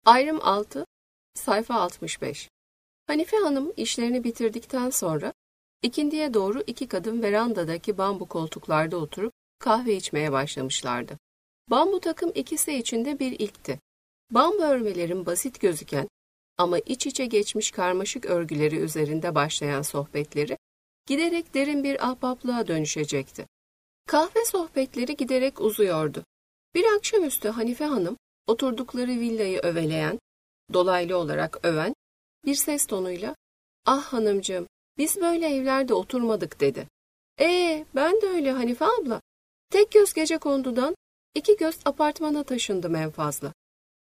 Ayrım 6, sayfa 65. Hanife Hanım işlerini bitirdikten sonra ikindiye doğru iki kadın verandadaki bambu koltuklarda oturup kahve içmeye başlamışlardı. Bambu takım ikisi için de bir ilkti. Bambu örmelerin basit gözüken ama iç içe geçmiş karmaşık örgüleri üzerinde başlayan sohbetleri giderek derin bir ahbaplığa dönüşecekti. Kahve sohbetleri giderek uzuyordu. Bir akşamüstü Hanife Hanım oturdukları villayı öveleyen, dolaylı olarak öven bir ses tonuyla "Ah hanımcığım, biz böyle evlerde oturmadık" dedi. Ben de öyle Hanife abla. Tek göz Gecekondu'dan iki göz apartmana taşındım en fazla.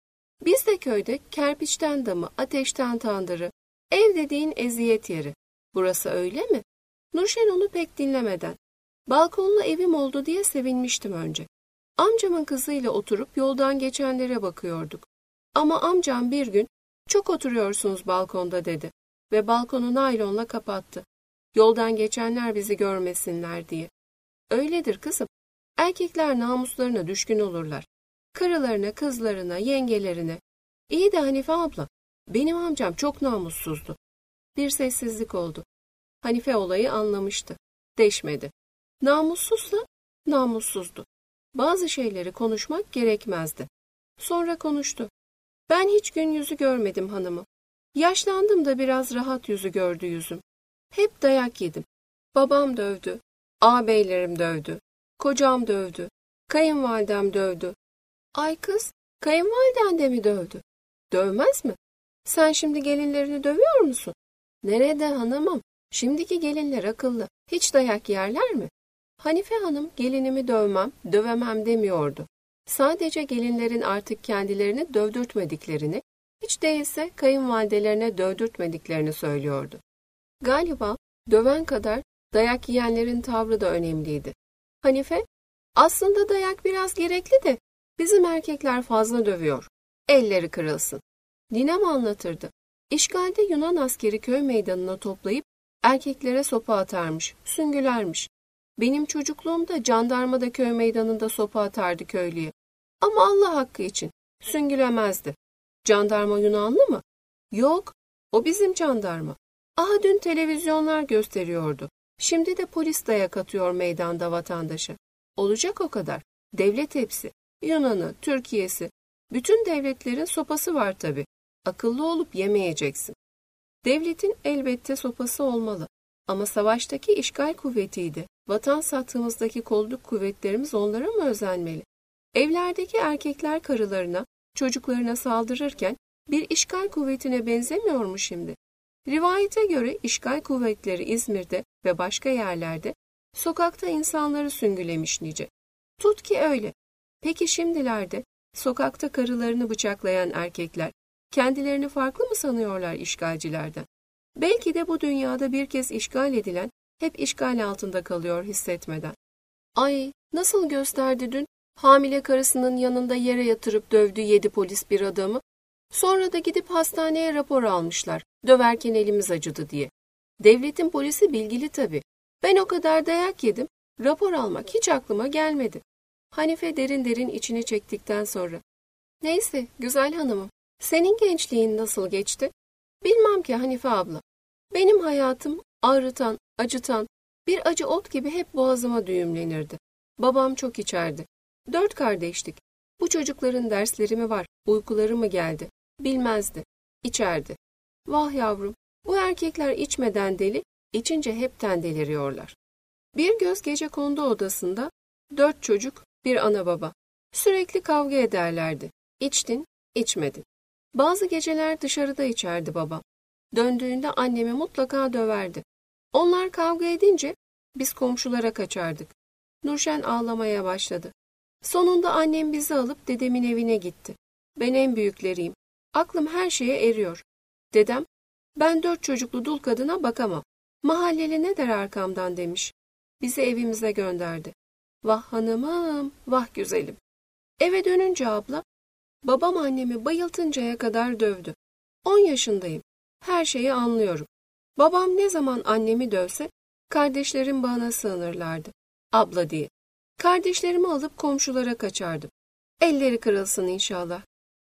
Biz de köyde kerpiçten damı, ateşten tandırı, ev dediğin eziyet yeri. Burası öyle mi? Nurşen onu pek dinlemeden. Balkonlu evim oldu diye sevinmiştim önce. Amcamın kızıyla oturup yoldan geçenlere bakıyorduk. Ama amcam bir gün "Çok oturuyorsunuz balkonda" dedi ve balkonu naylonla kapattı. Yoldan geçenler bizi görmesinler diye. Öyledir kızım. Erkekler namuslarına düşkün olurlar. Karılarına, kızlarına, yengelerine. İyi de Hanife abla, benim amcam çok namussuzdu. Bir sessizlik oldu. Hanife olayı anlamıştı. Deşmedi. Namussuzsa namussuzdu. Bazı şeyleri konuşmak gerekmezdi. Sonra konuştu. Ben hiç gün yüzü görmedim hanımım. Yaşlandım da biraz rahat yüzü gördü yüzüm. Hep dayak yedim. Babam dövdü, ağabeylerim dövdü, kocam dövdü, kayınvalidem dövdü. Ay kız, kayınvaliden de mi dövdü? Dövmez mi? Sen şimdi gelinlerini dövüyor musun? Nerede hanımım? Şimdiki gelinler akıllı. Hiç dayak yerler mi? Hanife Hanım gelinimi dövmem, dövemem demiyordu. Sadece gelinlerin artık kendilerini dövdürtmediklerini, hiç değilse kayınvalidelerine dövdürtmediklerini söylüyordu. Galiba döven kadar dayak yiyenlerin tavrı da önemliydi. Hanife, aslında dayak biraz gerekli de bizim erkekler fazla dövüyor. Elleri kırılsın. Ninem anlatırdı. İşgalde Yunan askeri köy meydanına toplayıp erkeklere sopa atarmış, süngülermiş. Benim çocukluğumda jandarma da köy meydanında sopa atardı köylüye. Ama Allah hakkı için süngülemezdi. Jandarma Yunanlı mı? Yok, o bizim jandarma. Aha dün televizyonlar gösteriyordu. Şimdi de polis dayak atıyor meydanda vatandaşa. Olacak o kadar. Devlet hepsi. Yunan'ı, Türkiye'si. Bütün devletlerin sopası var tabii. Akıllı olup yemeyeceksin. Devletin elbette sopası olmalı. Ama savaştaki işgal kuvvetiydi. Vatan sattığımızdaki kolluk kuvvetlerimiz onlara mı özenmeli? Evlerdeki erkekler karılarına, çocuklarına saldırırken bir işgal kuvvetine benzemiyor mu şimdi? Rivayete göre işgal kuvvetleri İzmir'de ve başka yerlerde sokakta insanları süngülemiş nice. Tut ki öyle. Peki şimdilerde sokakta karılarını bıçaklayan erkekler kendilerini farklı mı sanıyorlar işgalcilerden? Belki de bu dünyada bir kez işgal edilen hep işgal altında kalıyor hissetmeden. Ay, nasıl gösterdi dün hamile karısının yanında yere yatırıp dövdü 7 polis bir adamı. Sonra da gidip hastaneye rapor almışlar, döverken elimiz acıdı diye. Devletin polisi bilgili tabii. Ben o kadar dayak yedim, rapor almak hiç aklıma gelmedi. Hanife derin derin içini çektikten sonra. Neyse, güzel hanımım, senin gençliğin nasıl geçti? Bilmem ki Hanife abla. Benim hayatım ağrıtan, acıtan, bir acı ot gibi hep boğazıma düğümlenirdi. Babam çok içerdi. 4 kardeştik. Bu çocukların dersleri mi var, uykuları mı geldi? Bilmezdi. İçerdi. Vah yavrum, bu erkekler içmeden deli, içince hepten deliriyorlar. Bir göz Gecekondu odasında 4 çocuk, bir ana baba. Sürekli kavga ederlerdi. İçtin, içmedin. Bazı geceler dışarıda içerdi babam. Döndüğünde annemi mutlaka döverdi. Onlar kavga edince biz komşulara kaçardık. Nurşen ağlamaya başladı. Sonunda annem bizi alıp dedemin evine gitti. Ben en büyükleriyim. Aklım her şeye eriyor. Dedem, ben 4 çocuklu dul kadına bakamam. Mahalleli ne der arkamdan demiş. Bizi evimize gönderdi. Vah hanımım, vah güzelim. Eve dönünce abla, babam annemi bayıltıncaya kadar dövdü. 10 yaşındayım. Her şeyi anlıyorum. Babam ne zaman annemi dövse, kardeşlerim bana sığınırlardı. Abla diye. Kardeşlerimi alıp komşulara kaçardım. Elleri kırılsın inşallah.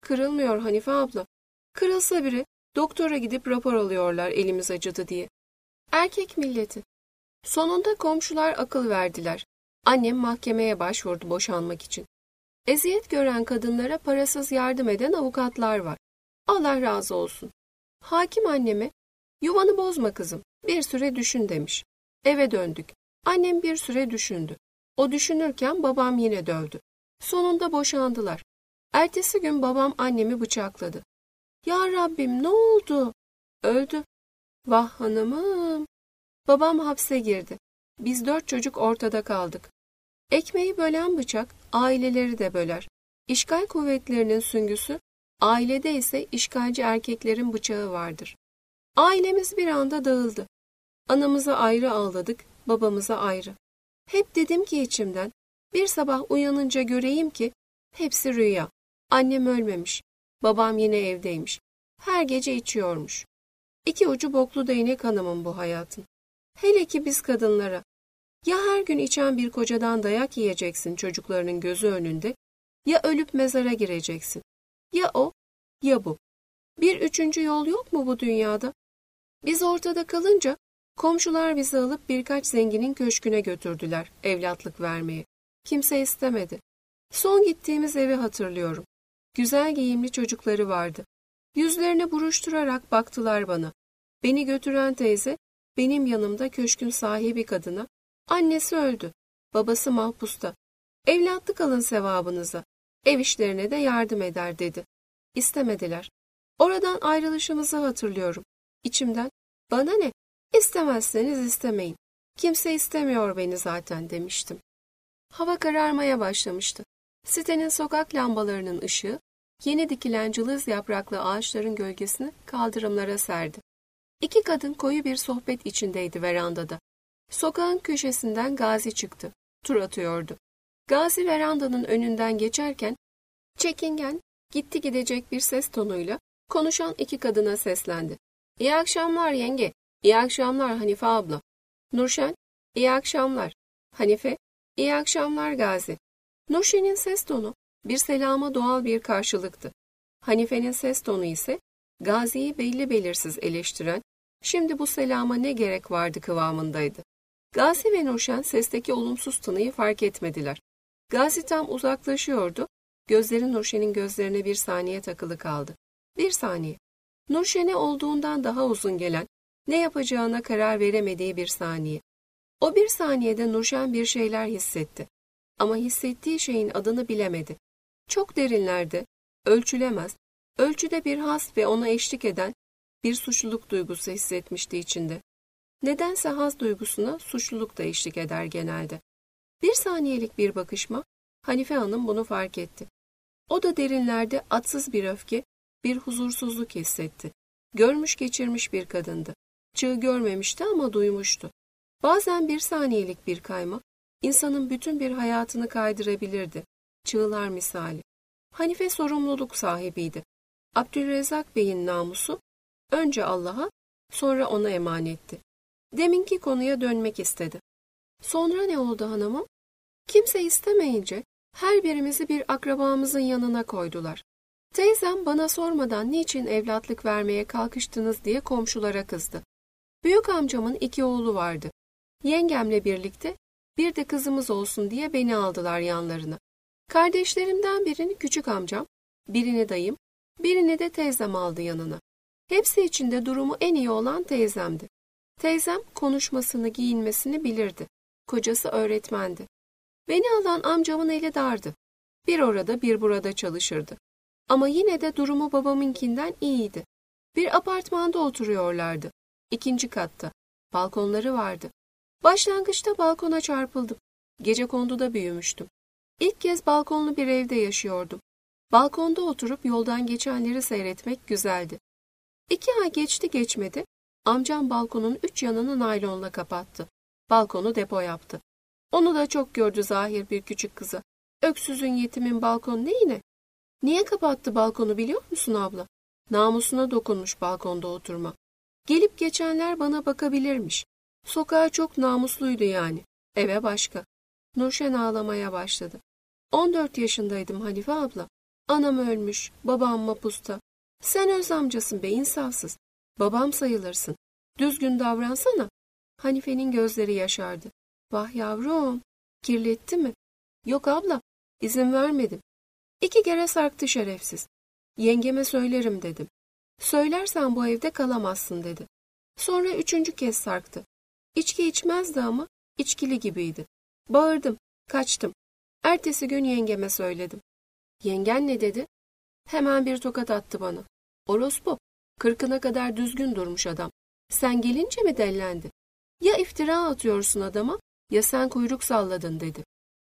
Kırılmıyor Hanife abla. Kırılsa biri doktora gidip rapor alıyorlar elimiz acıdı diye. Erkek milleti. Sonunda komşular akıl verdiler. Annem mahkemeye başvurdu boşanmak için. Eziyet gören kadınlara parasız yardım eden avukatlar var. Allah razı olsun. Hakim anneme, yuvanı bozma kızım, bir süre düşün demiş. Eve döndük. Annem bir süre düşündü. O düşünürken babam yine dövdü. Sonunda boşandılar. Ertesi gün babam annemi bıçakladı. Ya Rabbim ne oldu? Öldü. Vah hanımım. Babam hapse girdi. Biz 4 çocuk ortada kaldık. Ekmeği bölen bıçak aileleri de böler. İşgal kuvvetlerinin süngüsü, ailede ise işgalci erkeklerin bıçağı vardır. Ailemiz bir anda dağıldı. Anamıza ayrı ağladık, babamıza ayrı. Hep dedim ki içimden, bir sabah uyanınca göreyim ki hepsi rüya. Annem ölmemiş, babam yine evdeymiş. Her gece içiyormuş. 2 ucu boklu değnek hanımın bu hayatın. Hele ki biz kadınlara. Ya her gün içen bir kocadan dayak yiyeceksin çocuklarının gözü önünde, ya ölüp mezara gireceksin. Ya o, ya bu. Bir üçüncü yol yok mu bu dünyada? Biz ortada kalınca komşular bizi alıp birkaç zenginin köşküne götürdüler evlatlık vermeye. Kimse istemedi. Son gittiğimiz evi hatırlıyorum. Güzel giyimli çocukları vardı. Yüzlerini buruşturarak baktılar bana. Beni götüren teyze, benim yanımda köşkün sahibi kadına, annesi öldü, babası mahpusta. Evlatlık alın sevabınıza, ev işlerine de yardım eder dedi. İstemediler. Oradan ayrılışımızı hatırlıyorum. İçimden, bana ne, istemezseniz istemeyin. Kimse istemiyor beni zaten demiştim. Hava kararmaya başlamıştı. Sitenin sokak lambalarının ışığı, yeni dikilen cılız yapraklı ağaçların gölgesini kaldırımlara serdi. 2 kadın koyu bir sohbet içindeydi verandada. Sokağın köşesinden Gazi çıktı. Tur atıyordu. Gazi verandanın önünden geçerken, çekingen, gitti gidecek bir ses tonuyla konuşan 2 kadına seslendi. İyi akşamlar yenge, iyi akşamlar Hanife abla. Nurşen, iyi akşamlar. Hanife, iyi akşamlar Gazi. Nurşen'in ses tonu bir selama doğal bir karşılıktı. Hanife'nin ses tonu ise Gazi'yi belli belirsiz eleştiren, şimdi bu selama ne gerek vardı kıvamındaydı. Gazi ve Nurşen sesteki olumsuz tınıyı fark etmediler. Gazi tam uzaklaşıyordu, gözleri Nurşen'in gözlerine bir saniye takılı kaldı. 1 saniye. Nurşen'e olduğundan daha uzun gelen, ne yapacağına karar veremediği 1 saniye. O 1 saniyede Nurşen bir şeyler hissetti. Ama hissettiği şeyin adını bilemedi. Çok derinlerde, ölçülemez, ölçüde bir haz ve ona eşlik eden bir suçluluk duygusu hissetmişti içinde. Nedense haz duygusuna suçluluk da eşlik eder genelde. 1 saniyelik bir bakışma, Hanife Hanım bunu fark etti. O da derinlerde atsız bir öfke, bir huzursuzluk hissetti. Görmüş geçirmiş bir kadındı. Çığ görmemişti ama duymuştu. Bazen 1 saniyelik bir kayma, insanın bütün bir hayatını kaydırabilirdi. Çığlar misali. Hanife sorumluluk sahibiydi. Abdülrezzak Bey'in namusu, önce Allah'a, sonra ona emanetti. Deminki konuya dönmek istedi. Sonra ne oldu hanımım? Kimse istemeyince her birimizi bir akrabamızın yanına koydular. Teyzem bana sormadan niçin evlatlık vermeye kalkıştınız diye komşulara kızdı. Büyük amcamın 2 oğlu vardı. Yengemle birlikte bir de kızımız olsun diye beni aldılar yanlarına. Kardeşlerimden birini küçük amcam, birini dayım, birini de teyzem aldı yanına. Hepsi içinde durumu en iyi olan teyzemdi. Teyzem konuşmasını, giyinmesini bilirdi. Kocası öğretmendi. Beni alan amcamın eli dardı. Bir orada bir burada çalışırdı. Ama yine de durumu babamınkinden iyiydi. Bir apartmanda oturuyorlardı. 2. katta. Balkonları vardı. Başlangıçta balkona çarpıldım. Gecekonduda büyümüştüm. İlk kez balkonlu bir evde yaşıyordum. Balkonda oturup yoldan geçenleri seyretmek güzeldi. 2 ay geçti geçmedi, amcam balkonun 3 yanını naylonla kapattı. Balkonu depo yaptı. Onu da çok gördü zahir bir küçük kızı. Öksüzün yetimin balkon neyine? Niye kapattı balkonu biliyor musun abla? Namusuna dokunmuş balkonda oturma. Gelip geçenler bana bakabilirmiş. Sokağa çok namusluydu yani. Eve başka. Nurşen ağlamaya başladı. 14 yaşındaydım Hanife abla. Anam ölmüş, babam mapusta. Sen öz amcasın be insafsız. Babam sayılırsın. Düzgün davransana. Hanife'nin gözleri yaşardı. Vah yavrum, kirletti mi? Yok abla, izin vermedim. 2 kere sarktı şerefsiz. Yengeme söylerim dedim. Söylersen bu evde kalamazsın dedi. Sonra 3. kez sarktı. İçki içmezdi ama içkili gibiydi. Bağırdım, kaçtım. Ertesi gün yengeme söyledim. Yengen ne dedi? Hemen bir tokat attı bana. Orospu, 40'ına kadar düzgün durmuş adam. Sen gelince mi dellendi? Ya iftira atıyorsun adama, ya sen kuyruk salladın dedi.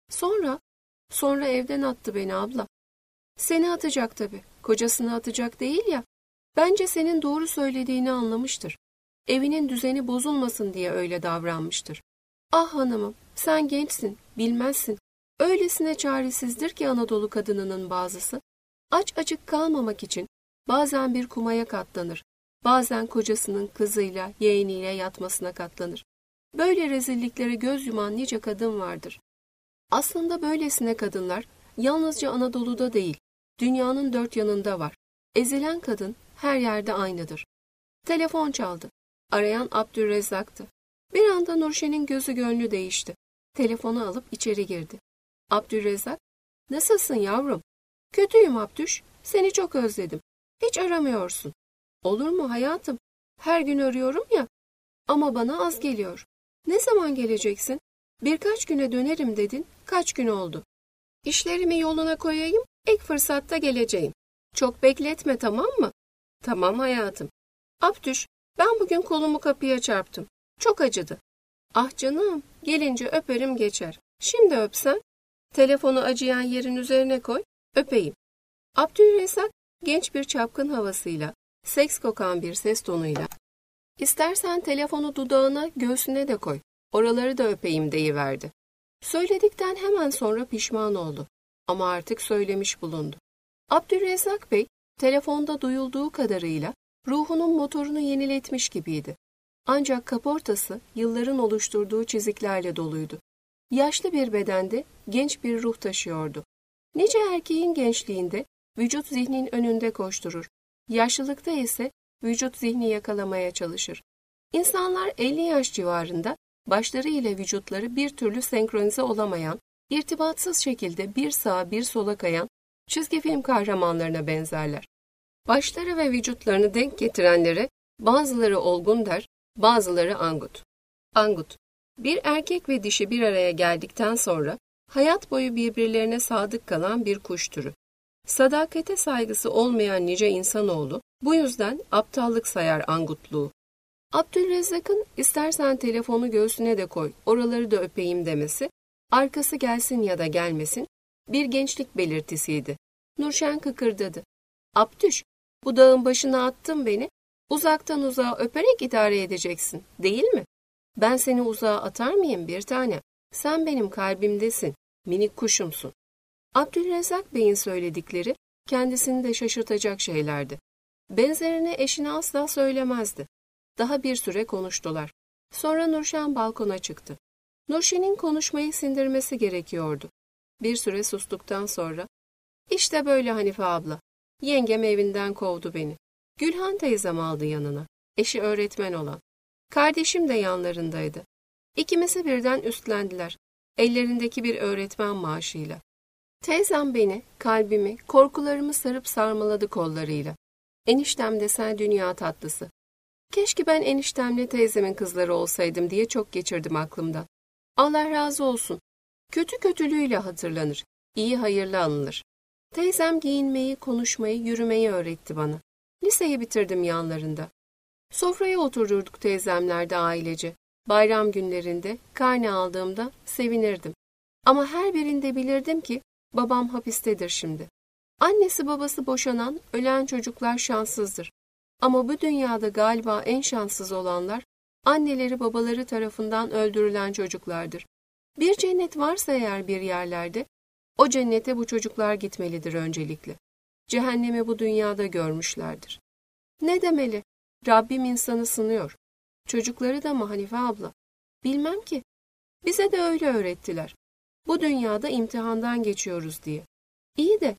Sonra evden attı beni abla. Seni atacak tabii, kocasını atacak değil ya. Bence senin doğru söylediğini anlamıştır. Evinin düzeni bozulmasın diye öyle davranmıştır. Ah hanımım, sen gençsin, bilmezsin. Öylesine çaresizdir ki Anadolu kadınının bazısı. Aç açık kalmamak için bazen bir kumaya katlanır. Bazen kocasının kızıyla, yeğeniyle yatmasına katlanır. Böyle rezilliklere göz yuman nice kadın vardır. Aslında böylesine kadınlar yalnızca Anadolu'da değil, dünyanın 4 yanında var. Ezilen kadın her yerde aynıdır. Telefon çaldı. Arayan Abdülrezzak'tı. Bir anda Nurşen'in gözü gönlü değişti. Telefonu alıp içeri girdi. Abdülrezzak, nasılsın yavrum? Kötüyüm Abdüş, seni çok özledim. Hiç aramıyorsun. Olur mu hayatım? Her gün arıyorum ya. Ama bana az geliyor. Ne zaman geleceksin? Birkaç güne dönerim dedin. Kaç gün oldu? İşlerimi yoluna koyayım, ilk fırsatta geleceğim. Çok bekletme, tamam mı? Tamam hayatım. Abdüş, ben bugün kolumu kapıya çarptım. Çok acıdı. Ah canım, gelince öperim geçer. Şimdi öpsen. Telefonu acıyan yerin üzerine koy, öpeyim. Abdülrezzak genç bir çapkın havasıyla, seks kokan bir ses tonuyla, İstersen telefonu dudağına, göğsüne de koy, oraları da öpeyim deyiverdi. Söyledikten hemen sonra pişman oldu. Ama artık söylemiş bulundu. Abdülrezzak Bey, telefonda duyulduğu kadarıyla ruhunun motorunu yeniletmiş gibiydi. Ancak kaportası yılların oluşturduğu çiziklerle doluydu. Yaşlı bir bedende genç bir ruh taşıyordu. Nice erkeğin gençliğinde vücut zihnin önünde koşturur. Yaşlılıkta ise vücut zihni yakalamaya çalışır. İnsanlar 50 yaş civarında başları ile vücutları bir türlü senkronize olamayan, irtibatsız şekilde bir sağa bir sola kayan çizgi film kahramanlarına benzerler. Başları ve vücutlarını denk getirenlere bazıları olgun der, bazıları angut. Angut, bir erkek ve dişi bir araya geldikten sonra hayat boyu birbirlerine sadık kalan bir kuş türü. Sadakate saygısı olmayan nice insanoğlu bu yüzden aptallık sayar angutluğu. Abdülrezzak'ın istersen telefonu göğsüne de koy, oraları da öpeyim demesi, arkası gelsin ya da gelmesin, bir gençlik belirtisiydi. Nurşen kıkırdadı. Abdüş, bu dağın başına attın beni, uzaktan uzağa öperek idare edeceksin, değil mi? Ben seni uzağa atar mıyım bir tane? Sen benim kalbimdesin, minik kuşumsun. Abdülrezzak Bey'in söyledikleri kendisini de şaşırtacak şeylerdi. Benzerini eşine asla söylemezdi. Daha bir süre konuştular. Sonra Nurşen balkona çıktı. Nurşen'in konuşmayı sindirmesi gerekiyordu. Bir süre sustuktan sonra, "İşte böyle Hanife abla. Yengem evinden kovdu beni. Gülhan teyzem aldı yanına. Eşi öğretmen olan. Kardeşim de yanlarındaydı. İkimizi birden üstlendiler. Ellerindeki bir öğretmen maaşıyla. Teyzem beni, kalbimi, korkularımı sarıp sarmaladı kollarıyla. Eniştem de sen dünya tatlısı. Keşke ben eniştemle teyzemin kızları olsaydım diye çok geçirdim aklımdan. Allah razı olsun. Kötü kötülüğüyle hatırlanır. İyi hayırlı anılır. Teyzem giyinmeyi, konuşmayı, yürümeyi öğretti bana. Liseyi bitirdim yanlarında. Sofraya oturduk teyzemlerde ailece. Bayram günlerinde, karne aldığımda sevinirdim. Ama her birinde bilirdim ki babam hapistedir şimdi. Annesi babası boşanan, ölen çocuklar şanssızdır. Ama bu dünyada galiba en şanssız olanlar, anneleri babaları tarafından öldürülen çocuklardır. Bir cennet varsa eğer bir yerlerde, o cennete bu çocuklar gitmelidir öncelikle. Cehennemi bu dünyada görmüşlerdir. Ne demeli? Rabbim insanı sınıyor. Çocukları da mı Hanife abla? Bilmem ki. Bize de öyle öğrettiler. Bu dünyada imtihandan geçiyoruz diye. İyi de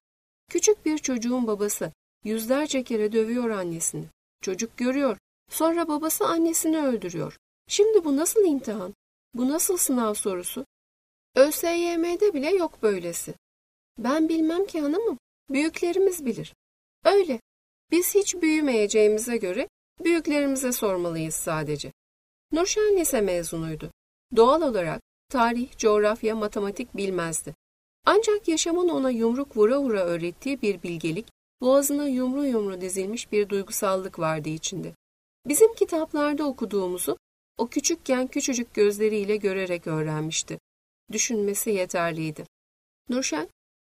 Küçük bir çocuğun babası yüzlerce kere dövüyor annesini. Çocuk görüyor. Sonra babası annesini öldürüyor. Şimdi bu nasıl imtihan? Bu nasıl sınav sorusu? ÖSYM'de bile yok böylesi. Ben bilmem ki hanımım. Büyüklerimiz bilir. Öyle. Biz hiç büyümeyeceğimize göre büyüklerimize sormalıyız sadece. Nurşen lise mezunuydu. Doğal olarak tarih, coğrafya, matematik bilmezdi. Ancak yaşamın ona yumruk vura vura öğrettiği bir bilgelik, boğazına yumru yumru dizilmiş bir duygusallık vardı içinde. Bizim kitaplarda okuduğumuzu o küçükken küçücük gözleriyle görerek öğrenmişti. Düşünmesi yeterliydi. Nurşen,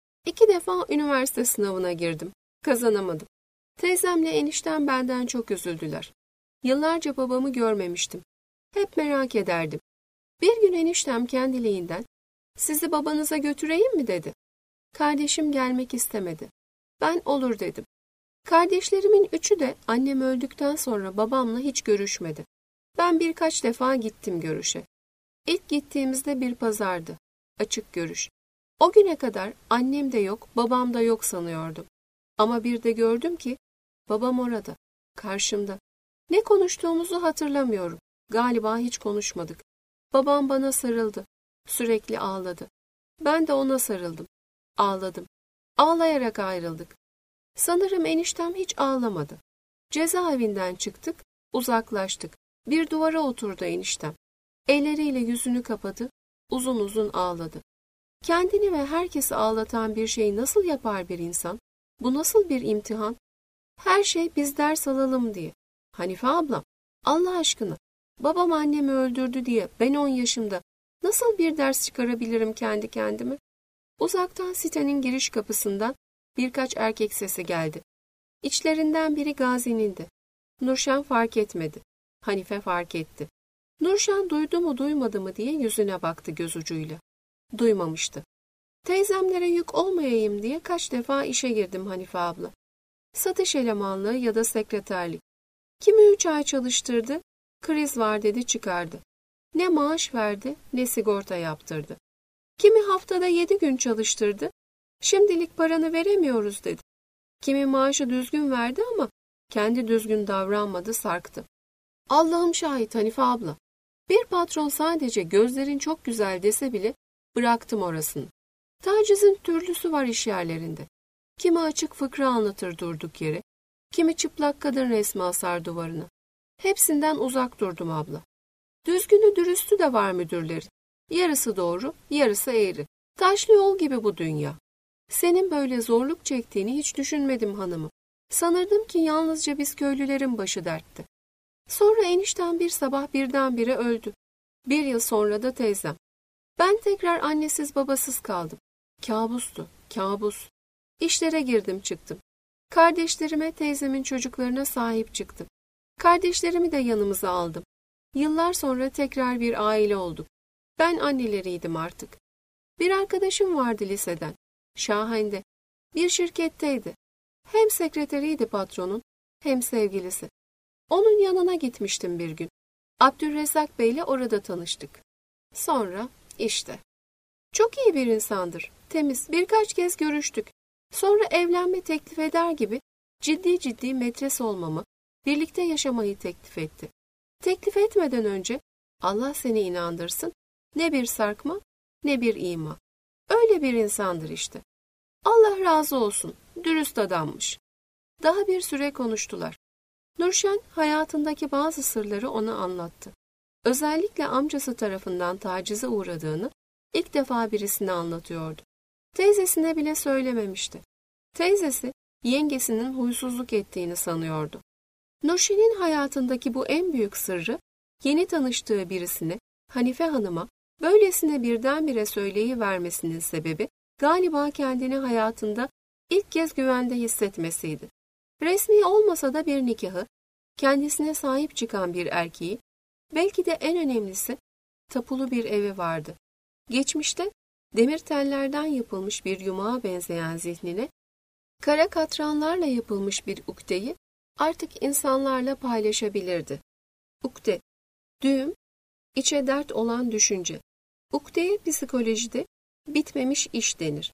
2 defa üniversite sınavına girdim. Kazanamadım. Teyzemle eniştem benden çok üzüldüler. Yıllarca babamı görmemiştim. Hep merak ederdim. Bir gün eniştem kendiliğinden, "Sizi babanıza götüreyim mi?" dedi. Kardeşim gelmek istemedi. Ben olur dedim. Kardeşlerimin 3'ü de annem öldükten sonra babamla hiç görüşmedi. Ben birkaç defa gittim görüşe. İlk gittiğimizde bir pazardı. Açık görüş. O güne kadar annem de yok, babam da yok sanıyordum. Ama bir de gördüm ki babam orada, karşımda. Ne konuştuğumuzu hatırlamıyorum. Galiba hiç konuşmadık. Babam bana sarıldı. Sürekli ağladı. Ben de ona sarıldım. Ağladım. Ağlayarak ayrıldık. Sanırım eniştem hiç ağlamadı. Cezaevinden çıktık, uzaklaştık. Bir duvara oturdu eniştem. Elleriyle yüzünü kapadı, uzun uzun ağladı. Kendini ve herkesi ağlatan bir şeyi nasıl yapar bir insan? Bu nasıl bir imtihan? Her şey biz ders alalım diye. Hanife ablam, Allah aşkına, babam annemi öldürdü diye ben 10 yaşımda nasıl bir ders çıkarabilirim kendi kendime? Uzaktan sitenin giriş kapısından birkaç erkek sesi geldi. İçlerinden biri Gazi'nindi. Nurşen fark etmedi. Hanife fark etti. Nurşen duydu mu duymadı mı diye yüzüne baktı göz ucuyla. Duymamıştı. Teyzemlere yük olmayayım diye kaç defa işe girdim Hanife abla. Satış elemanlığı ya da sekreterlik. Kimi 3 ay çalıştırdı, kriz var dedi çıkardı. Ne maaş verdi ne sigorta yaptırdı. Kimi haftada 7 gün çalıştırdı, şimdilik paranı veremiyoruz dedi. Kimi maaşı düzgün verdi ama kendi düzgün davranmadı, sarktı. Allah'ım şahit Hanife abla. Bir patron sadece gözlerin çok güzel dese bile bıraktım orasını. Tacizin türlüsü var iş yerlerinde. Kimi açık fıkra anlatır durduk yere, kimi çıplak kadın resmi asar duvarına. Hepsinden uzak durdum abla. Düzgünü dürüstü de var müdürlerin. Yarısı doğru, yarısı eğri. Taşlı yol gibi bu dünya. Senin böyle zorluk çektiğini hiç düşünmedim hanımım. Sanırdım ki yalnızca biz köylülerin başı dertte. Sonra enişten bir sabah birdenbire öldü. 1 yıl sonra da teyzem. Ben tekrar annesiz babasız kaldım. Kabustu, kabus. İşlere girdim çıktım. Kardeşlerime, teyzemin çocuklarına sahip çıktım. Kardeşlerimi de yanımıza aldım. Yıllar sonra tekrar bir aile olduk. Ben anneleriydim artık. Bir arkadaşım vardı liseden. Şahane. Bir şirketteydi. Hem sekreteriydi patronun, hem sevgilisi. Onun yanına gitmiştim bir gün. Abdülrezzak Bey'le orada tanıştık. Sonra işte. Çok iyi bir insandır, temiz. Birkaç kez görüştük. Sonra evlenme teklif eder gibi ciddi ciddi metres olmamı, birlikte yaşamayı teklif etti. Teklif etmeden önce Allah seni inandırsın, ne bir sarkma, ne bir ima. Öyle bir insandır işte. Allah razı olsun, dürüst adammış. Daha bir süre konuştular. Nurşen hayatındaki bazı sırları ona anlattı. Özellikle amcası tarafından tacize uğradığını ilk defa birisine anlatıyordu. Teyzesine bile söylememişti. Teyzesi yengesinin huysuzluk ettiğini sanıyordu. Nurşen'in hayatındaki bu en büyük sırrı yeni tanıştığı birisine, Hanife Hanım'a böylesine birdenbire söyleyivermesinin sebebi galiba kendini hayatında ilk kez güvende hissetmesiydi. Resmi olmasa da bir nikahı, kendisine sahip çıkan bir erkeği, belki de en önemlisi tapulu bir evi vardı. Geçmişte demir tellerden yapılmış bir yumağa benzeyen zihnine, kara katranlarla yapılmış bir ukdeyi artık insanlarla paylaşabilirdi. Ukde, düğüm, içe dert olan düşünce. Ukdeye psikolojide bitmemiş iş denir.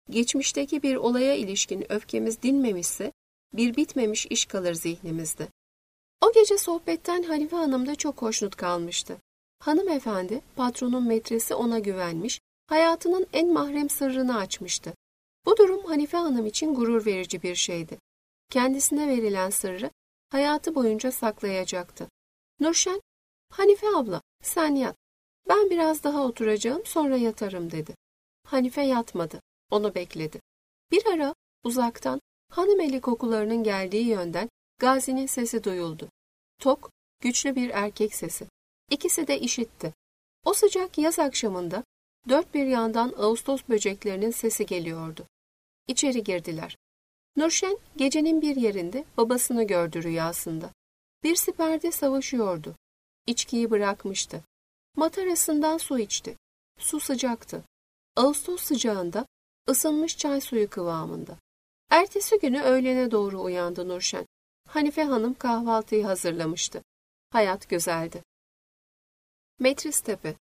Geçmişteki bir olaya ilişkin öfkemiz dinmemişse, bir bitmemiş iş kalır zihnimizde. O gece sohbetten Hanife Hanım da çok hoşnut kalmıştı. Hanımefendi, patronun metresi ona güvenmiş, hayatının en mahrem sırrını açmıştı. Bu durum Hanife Hanım için gurur verici bir şeydi. Kendisine verilen sırrı hayatı boyunca saklayacaktı. Nurşen, "Hanife abla, sen yat. Ben biraz daha oturacağım, sonra yatarım," dedi. Hanife yatmadı, onu bekledi. Bir ara uzaktan hanımeli kokularının geldiği yönden Gazi'nin sesi duyuldu. Tok, güçlü bir erkek sesi. İkisi de işitti. O sıcak yaz akşamında dört bir yandan Ağustos böceklerinin sesi geliyordu. İçeri girdiler. Nurşen gecenin bir yerinde babasını gördü rüyasında. Bir siperde savaşıyordu. İçkiyi bırakmıştı. Matarasından su içti. Su sıcaktı. Ağustos sıcağında ısınmış çay suyu kıvamında. Ertesi günü öğlene doğru uyandı Nurşen. Hanife Hanım kahvaltıyı hazırlamıştı. Hayat güzeldi. Metristepe.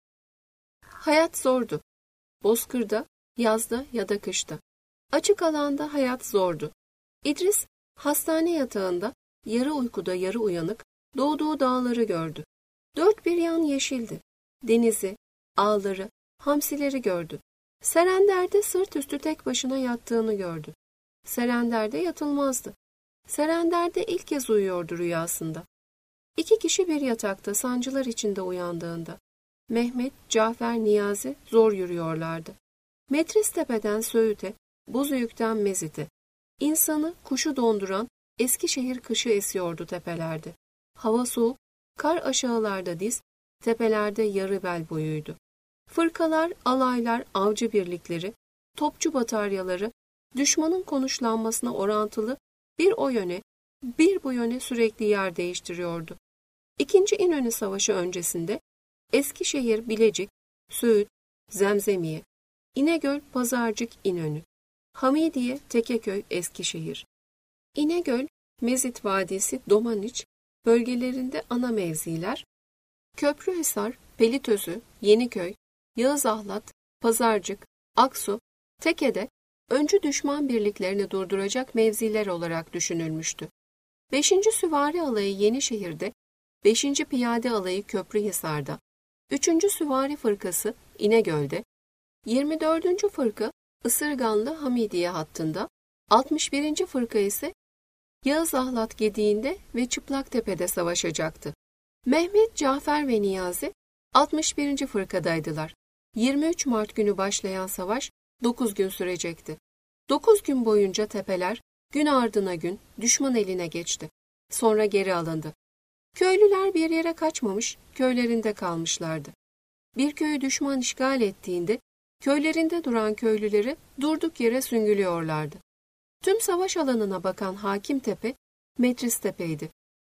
Hayat zordu. Bozkır'da, yazda ya da kışta. Açık alanda hayat zordu. İdris, hastane yatağında, yarı uykuda yarı uyanık, doğduğu dağları gördü. Dört bir yan yeşildi. Denizi, ağları, hamsileri gördü. Serender'de sırt üstü tek başına yattığını gördü. Serender'de yatılmazdı. Serender'de ilk kez uyuyordu rüyasında. İki kişi bir yatakta sancılar içinde uyandığında. Mehmet, Cafer, Niyazi zor yürüyorlardı. Metristepe'den Söğüt'e, Buzüyük'ten Mezit'e. İnsanı, kuşu donduran Eskişehir kışı esiyordu tepelerde. Hava soğuk, kar aşağılarda diz, tepelerde yarı bel boyuydu. Fırkalar, alaylar, avcı birlikleri, topçu bataryaları, düşmanın konuşlanmasına orantılı bir o yöne, bir bu yöne sürekli yer değiştiriyordu. İkinci İnönü Savaşı öncesinde Eskişehir, Bilecik, Söğüt, Zemzemiye, İnegöl, Pazarcık, İnönü, Hamidiye, Tekeköy, Eskişehir, İnegöl, Mezit Vadisi, Domaniç bölgelerinde ana mevziler, Köprühisar, Pelitözü, Yeniköy, Yağızahlat, Pazarcık, Aksu, Teke'de öncü düşman birliklerini durduracak mevziler olarak düşünülmüştü. 5. Süvari Alayı Yenişehir'de, 5. Piyade Alayı Köprühisar'da, 3. Süvari Fırkası İnegöl'de, 24. Fırka Isırganlı Hamidiye hattında, 61. Fırka ise Yağızahlat Gediği'nde ve Çıplaktepe'de savaşacaktı. Mehmet, Cafer ve Niyazi 61. Fırkadaydılar. 23 Mart günü başlayan savaş 9 gün sürecekti. 9 gün boyunca tepeler gün ardına gün düşman eline geçti. Sonra geri alındı. Köylüler bir yere kaçmamış, köylerinde kalmışlardı. Bir köyü düşman işgal ettiğinde köylerinde duran köylüleri durduk yere süngülüyorlardı. Tüm savaş alanına bakan Hakimtepe, Metristepe'ydi.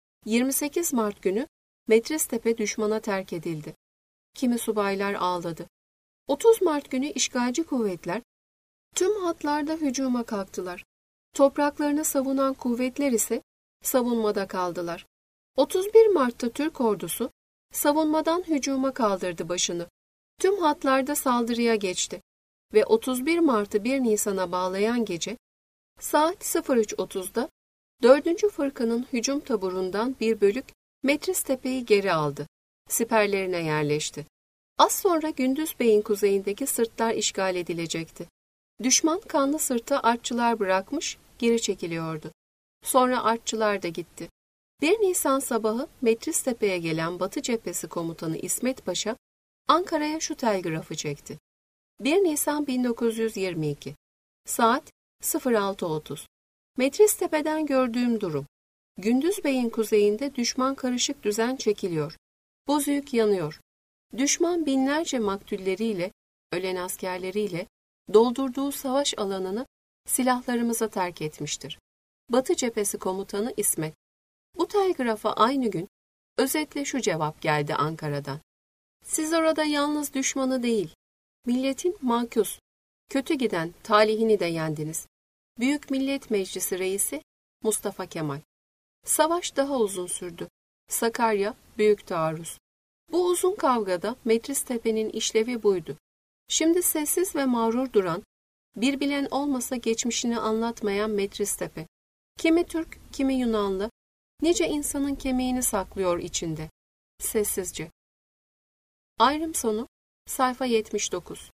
28 Mart günü Metristepe düşmana terk edildi. Kimi subaylar ağladı. 30 Mart günü işgalci kuvvetler tüm hatlarda hücuma kalktılar. Topraklarını savunan kuvvetler ise savunmada kaldılar. 31 Mart'ta Türk ordusu savunmadan hücuma kaldırdı başını. Tüm hatlarda saldırıya geçti ve 31 Mart'ı 1 Nisan'a bağlayan gece saat 03.30'da 4. Fırkanın hücum taburundan bir bölük Metristepe'yi geri aldı. Siperlerine yerleşti. Az sonra Gündüz Bey'in kuzeyindeki sırtlar işgal edilecekti. Düşman kanlı sırta artçılar bırakmış, geri çekiliyordu. Sonra artçılar da gitti. 1 Nisan sabahı Metristepe'ye gelen Batı Cephesi Komutanı İsmet Paşa, Ankara'ya şu telgrafı çekti. 1 Nisan 1922 Saat 06.30 Metristepe'den gördüğüm durum. Gündüz Bey'in kuzeyinde düşman karışık düzen çekiliyor. Bozüyük yanıyor. Düşman binlerce maktülleriyle, ölen askerleriyle doldurduğu savaş alanını silahlarımıza terk etmiştir. Batı Cephesi Komutanı İsmet. Bu telgrafa aynı gün özetle şu cevap geldi Ankara'dan. Siz orada yalnız düşmanı değil, milletin makus, kötü giden talihini de yendiniz. Büyük Millet Meclisi Reisi Mustafa Kemal. Savaş daha uzun sürdü. Sakarya, büyük taarruz. Bu uzun kavgada Metristepe'nin işlevi buydu. Şimdi sessiz ve mağrur duran, Bir bilen olmasa geçmişini anlatmayan Metris Tepe. Kimi Türk, kimi Yunanlı, nice insanın kemiğini saklıyor içinde. Sessizce. Ayrım sonu, sayfa 79.